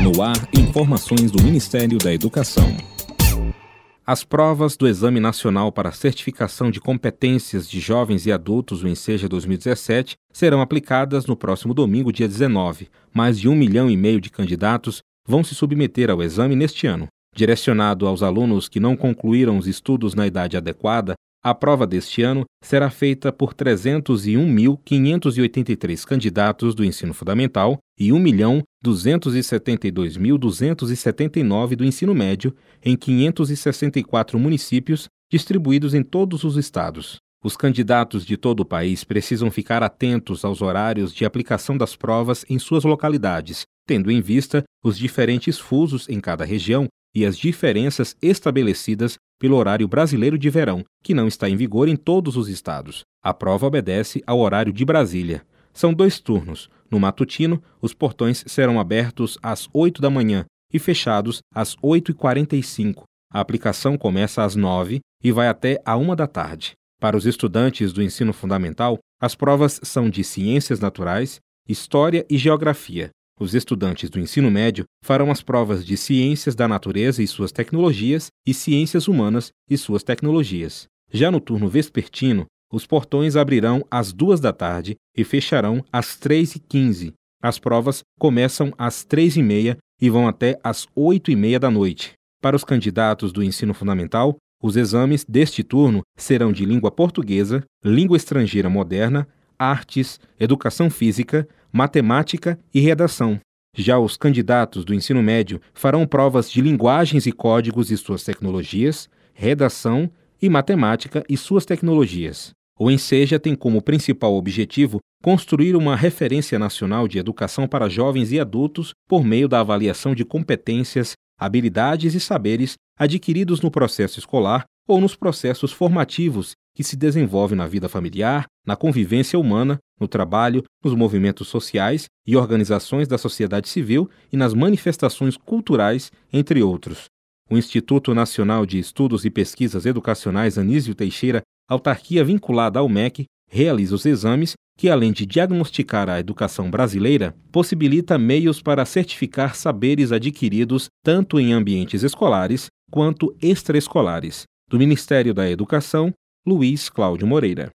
No ar, informações do Ministério da Educação. As provas do Exame Nacional para Certificação de Competências de Jovens e Adultos, o Enseja 2017, serão aplicadas no próximo domingo, dia 19. Mais de 1,5 milhão de candidatos vão se submeter ao exame neste ano. Direcionado aos alunos que não concluíram os estudos na idade adequada, a prova deste ano será feita por 301.583 candidatos do ensino fundamental e 1.272.279 do ensino médio em 564 municípios distribuídos em todos os estados. Os candidatos de todo o país precisam ficar atentos aos horários de aplicação das provas em suas localidades, tendo em vista os diferentes fusos em cada região e as diferenças estabelecidas pelo horário brasileiro de verão, que não está em vigor em todos os estados. A prova obedece ao horário de Brasília. São 2 turnos. No matutino, os portões serão abertos às 8 da manhã e fechados às 8h45. A aplicação começa às 9 e vai até à 1 da tarde. Para os estudantes do ensino fundamental, as provas são de Ciências Naturais, História e Geografia. Os estudantes do ensino médio farão as provas de Ciências da Natureza e suas tecnologias e Ciências Humanas e suas tecnologias. Já no turno vespertino, os portões abrirão às 2 da tarde e fecharão às 3h15. As provas começam às 3h30 e vão até às 8h30 da noite. Para os candidatos do ensino fundamental, os exames deste turno serão de língua portuguesa, língua estrangeira moderna, artes, educação física, matemática e redação. Já os candidatos do ensino médio farão provas de linguagens e códigos e suas tecnologias, redação e matemática e suas tecnologias. O Enseja tem como principal objetivo construir uma referência nacional de educação para jovens e adultos por meio da avaliação de competências, habilidades e saberes adquiridos no processo escolar ou nos processos formativos que se desenvolvem na vida familiar, na convivência humana, no trabalho, nos movimentos sociais e organizações da sociedade civil e nas manifestações culturais, entre outros. O Instituto Nacional de Estudos e Pesquisas Educacionais Anísio Teixeira, autarquia vinculada ao MEC, realiza os exames que, além de diagnosticar a educação brasileira, possibilita meios para certificar saberes adquiridos tanto em ambientes escolares quanto extraescolares. Do Ministério da Educação, Luiz Cláudio Moreira.